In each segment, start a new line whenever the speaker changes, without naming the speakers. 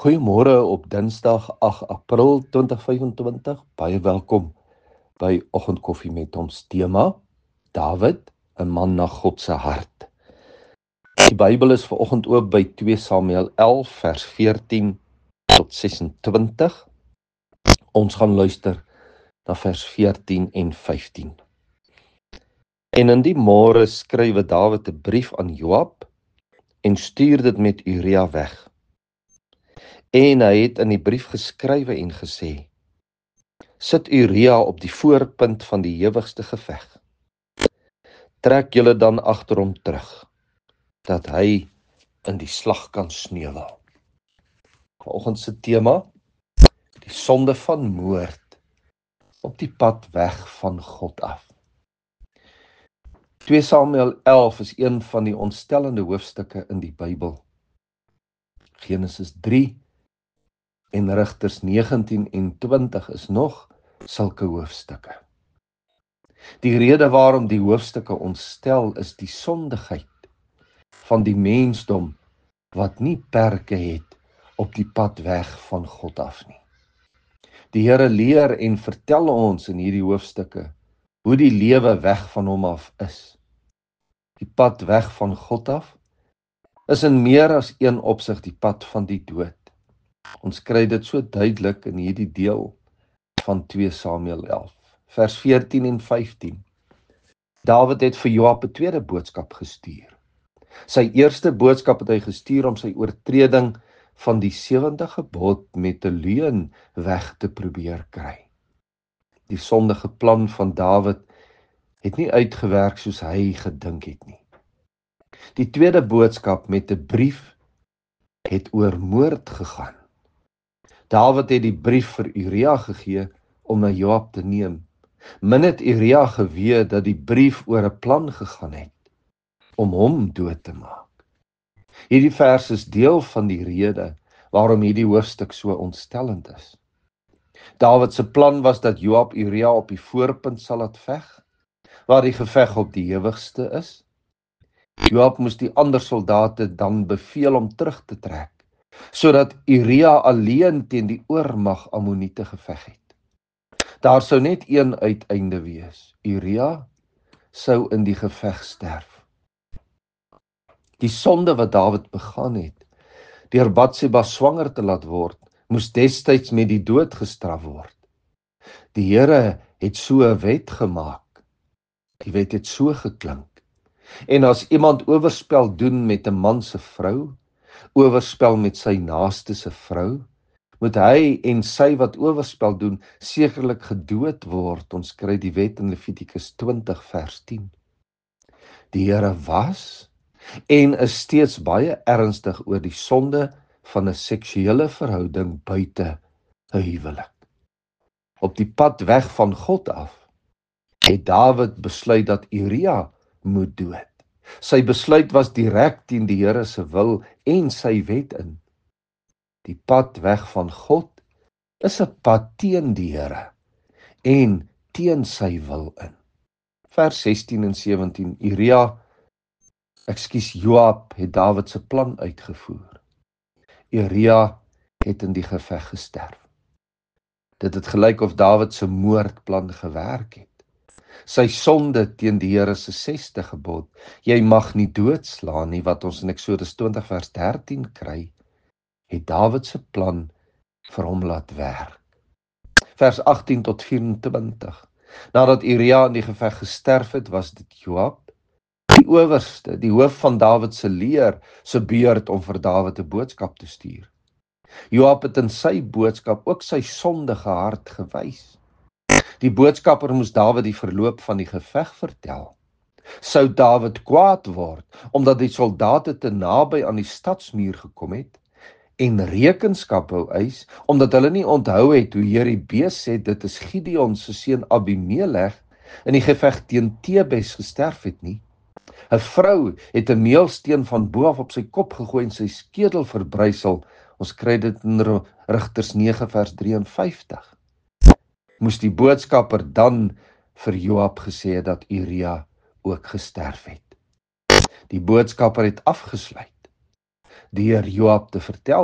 Goeiemôre op Dinsdag 8 April 2025. Baie welkom by Oggendkoffie met ons tema Dawid, 'n man na God se hart. Die Bybel is vanoggend oop by 2 Samuel 11 vers 14 tot 26. Ons gaan luister na vers 14 en 15. En in die môre skrywe Dawid 'n brief aan Joab en stuur dit met Uria weg. En hy het in die brief geskrywe en gesê: Sit Uria op die voorpunt van die ewigste geveg. Trek julle dan agter hom terug, dat hy in die slag kan sneuwel. Vanoggend se tema: die sonde van moord op die pad weg van God af. 2 Samuel 11 is een van die ontstellende hoofstukke in die Bybel. Genesis 3 en Rigters 19 en 20 is nog sulke hoofstukke. Die rede waarom die hoofstukke ontstel is die sondigheid van die mensdom wat nie perke het op die pad weg van God af nie. Die Here leer en vertel ons in hierdie hoofstukke hoe die lewe weg van hom af is. Die pad weg van God af is in meer as een opsig die pad van die dood. Ons kry dit so duidelik in hierdie deel van 2 Samuel 11, vers 14 en 15. Dawid het vir Joab 'n tweede boodskap gestuur. Sy eerste boodskap het hy gestuur om sy oortreding van die 7de gebod met 'n leuen weg te probeer kry. Die sondige plan van Dawid het nie uitgewerk soos hy gedink het nie. Die tweede boodskap met 'n brief het oor moord gegaan. Dawid het die brief vir Uria gegee om na Joab te neem. Min het Uria geweet dat die brief oor 'n plan gegaan het om hom dood te maak. Hierdie vers is deel van die rede waarom hierdie hoofstuk so ontstellend is. Dawid se plan was dat Joab Uria op die voorpunt sal laat veg, waar die geveg op die ewigste is. Joab moes die ander soldate dan beveel om terug te trek, sodat Uria alleen teen die oormag Ammoniete geveg het. Daar sou net een uiteinde wees. Uria sou in die geveg sterf. Die sonde wat Dawid begaan het, deur Batseba swanger te laat word, moes destyds met die dood gestraf word. Die Here het so 'n wet gemaak. Die wet het so geklink. En as iemand oorspel doen met 'n man se vrou, oorspel met sy naaste se vrou, moet hy en sy wat oorspel doen sekerlik gedood word. Ons kry die wet in Levitikus 20 vers 10. Die Here was en is steeds baie ernstig oor die sonde van 'n seksuele verhouding buite 'n huwelik. Op die pad weg van God af het Dawid besluit dat Uria moet dood. Sy besluit was direk teen die Here se wil en sy wet in. Die pad weg van God is 'n pad teen die Here en teen sy wil in. Vers 16 en 17. Joab het Dawid se plan uitgevoer. Uria het in die geveg gesterf. Dit het gelyk of Dawid se moordplan gewerk het. Sy sonde teen die Here se 6de gebod, jy mag nie doodslaan nie, wat ons in Eksodus 20 vers 13 kry, het Dawid se plan vir hom laat werk. Vers 18 tot 24. Nadat Uria in die geveg gesterf het, was dit Joab, die owerste, die hoof van Dawid se leer, se beurt om vir Dawid 'n boodskap te stuur. Joab het in sy boodskap ook sy sondige hart gewys. Die boodskapper moes Dawid die verloop van die geveg vertel. Sou Dawid kwaad word omdat die soldate te naby aan die stadsmuur gekom het en rekenskap wou eis omdat hulle nie onthou het hoe Jeribees sê dit is Gideon se seun Abimelech in die geveg teen Tebes gesterf het nie. 'n Vrou het 'n meelsteen van bo af op sy kop gegooi en sy skedel verbrysel. Ons kry dit in Rigters 9 vers 53. Moes die boodskapper dan vir Joab gesê het dat Uria ook gesterf het. Die boodskapper het afgesluit deur Joab te vertel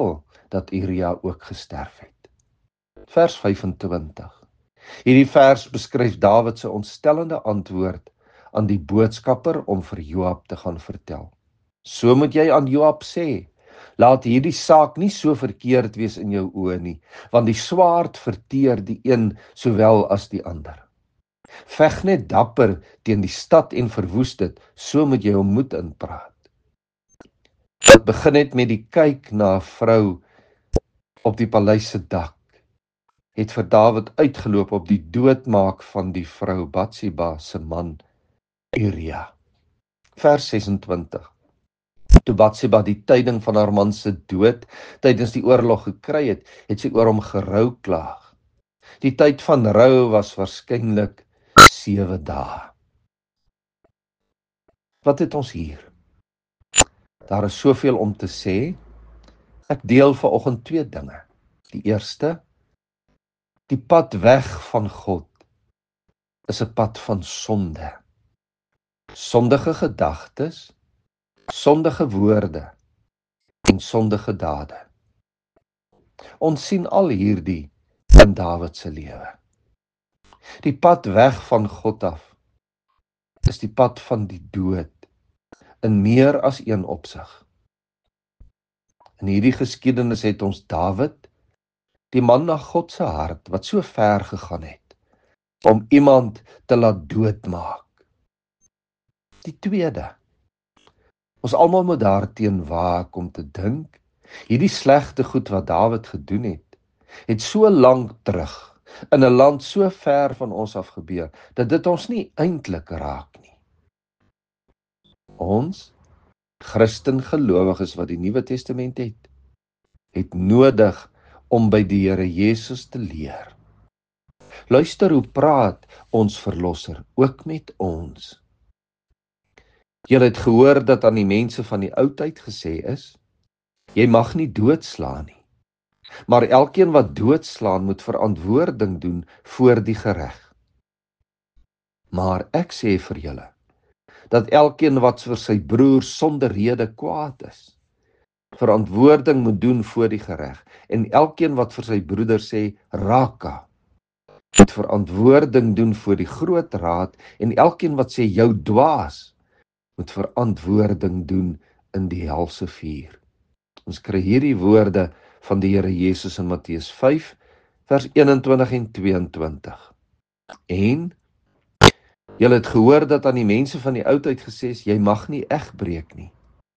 dat Uria ook gesterf het. Vers 25. Hierdie vers beskryf Dawid se ontstellende antwoord aan die boodskapper om vir Joab te gaan vertel. So moet jy aan Joab sê, laat hierdie saak nie so verkeerd wees in jou oë nie, want die swaard verteer die een sowel as die ander. Veg net dapper teen die stad en verwoes dit, so moet jy hom moed inpraat. Dit begin net met die kyk na 'n vrou op die paleis se dak, het vir Dawid uitgeloop op die doodmaak van die vrou Batsheba se man Uria. Vers 26. Toe Batsheba die tyding van haar man se dood tydens die oorlog gekry het, het sy oor hom gerou klaag. Die tyd van rou was waarskynlik 7 dae. Wat het ons hier? Daar is soveel om te sê. Ek deel vanoggend 2 dinge. Die eerste, die pad weg van God is 'n pad van sonde. Sondige gedagtes, sondige woorde en sondige dade. Ons sien al hierdie in Dawid se lewe. Die pad weg van God af is die pad van die dood in meer as een opsig. In hierdie geskiedenis het ons Dawid, die man na God se hart, wat so ver gegaan het om iemand te laat doodmaak. Die tweede, ons almal moet daarteen waak om te dink, hierdie slegte goed wat Dawid gedoen het so lank terug, in 'n land so ver van ons af gebeur, dat dit ons nie eintlik raak nie. Ons, Christen gelowiges wat die Nuwe Testament het nodig om by die Here Jesus te leer. Luister hoe praat ons Verlosser, ook met ons. Julle het gehoor dat aan die mense van die ou tyd gesê is, jy mag nie doodslaan nie, maar elkeen wat doodslaan moet verantwoording doen voor die gereg. Maar ek sê vir julle, dat elkeen wat vir sy broer sonder rede kwaad is, verantwoording moet doen voor die gereg, en elkeen wat vir sy broeder sê raka, moet verantwoording doen voor die groot raad, en elkeen wat sê jou dwaas, moet verantwoording doen in die helse vuur. Ons kry hierdie woorde van die Here Jesus in Matteus 5, vers 21 en 22. En julle het gehoor dat aan die mense van die ou tyd gesê is, jy mag nie egbreek nie.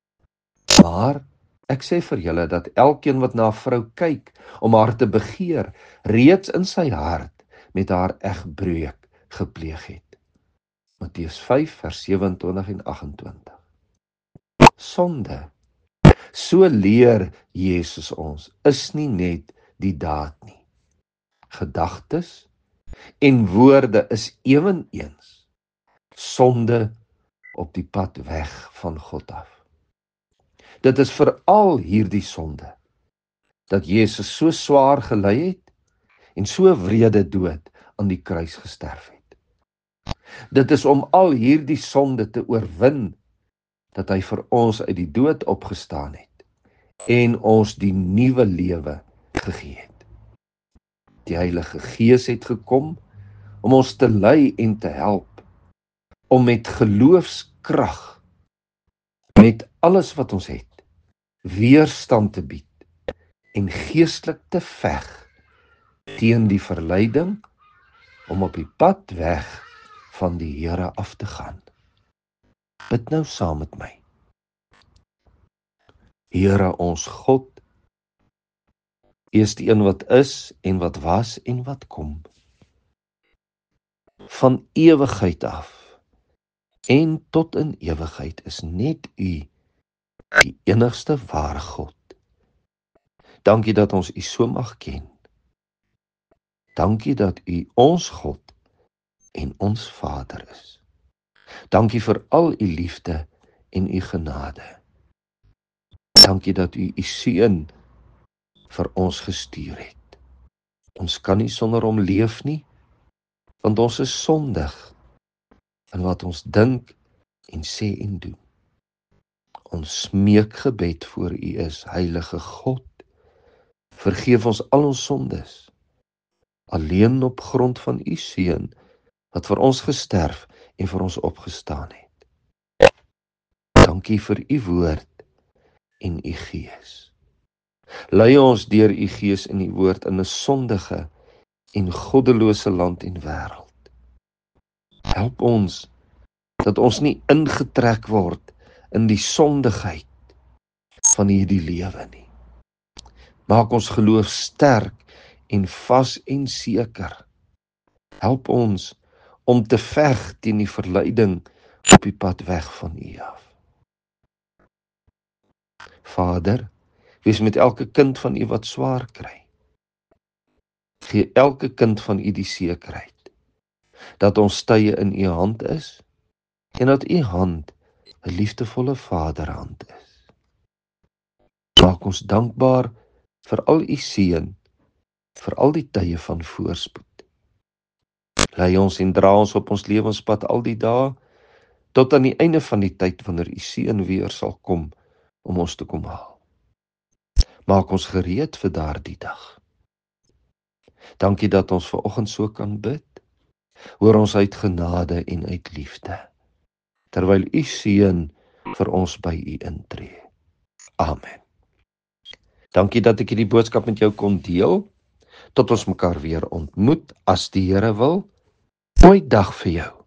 Maar ek sê vir julle dat elkeen wat na 'n vrou kyk om haar te begeer, reeds in sy hart met haar egbreek gepleeg het. Matteus 5 vers 27 en 28. Sonde, so leer Jesus ons, is nie net die daad nie. Gedagtes en woorde is eweneens sonde op die pad weg van God af. Dit is veral hierdie sonde dat Jesus so swaar gely het en so wrede dood aan die kruis gesterf het. Dit is om al hierdie sonde te oorwin dat hy vir ons uit die dood opgestaan het en ons die nuwe lewe gegee het. Die Heilige Gees het gekom om ons te lei en te help, om met geloofskrag, met alles wat ons het, weerstand te bied en geestelik te veg teen die verleiding om op die pad weg van die Here af te gaan. Bid nou saam met my. Here ons God, U is die een wat is en wat was en wat kom. Van ewigheid af en tot in ewigheid is net U die enigste ware God. Dankie dat ons U so mag ken. Dankie dat U ons God en ons Vader is. Dankie vir al U liefde en U genade. Dankie dat U U Seun vir ons gestuur het. Ons kan nie sonder hom leef nie, want ons is sondig in wat ons dink en sê en doen. Ons smeekgebed voor U is, Heilige God, Vergeef ons al ons sondes, alleen op grond van u seun, wat vir ons gesterf en vir ons opgestaan het. Dankie vir u woord en u gees. Lei ons deur u gees en u woord in 'n sondige en goddelose land en wêreld. Help ons dat ons nie ingetrek word in die sondigheid van hierdie lewe nie. Maak ons geloof sterk en vas en seker. Help ons om te veg teen die verleiding op die pad weg van u af. Vader, wees met elke kind van u wat swaar kry. Gee elke kind van u die sekerheid dat ons tye in u hand is en dat u hand 'n liefdevolle vaderhand is. Maak ons dankbaar vir al u seën, vir al die tye van voorspoed. Lei ons en dra ons op ons lewenspad al die dae, tot aan die einde van die tyd wanneer u seën weer sal kom om ons te kom haal. Maak ons gereed vir daardie dag. Dankie dat ons vanoggend so kan bid. Hoor ons uit genade en uit liefde, terwyl u seën vir ons by u intree. Amen. Dankie dat ek hierdie boodskap met jou kon deel. Tot ons mekaar weer ontmoet, as die Here wil. Mooi dag vir jou.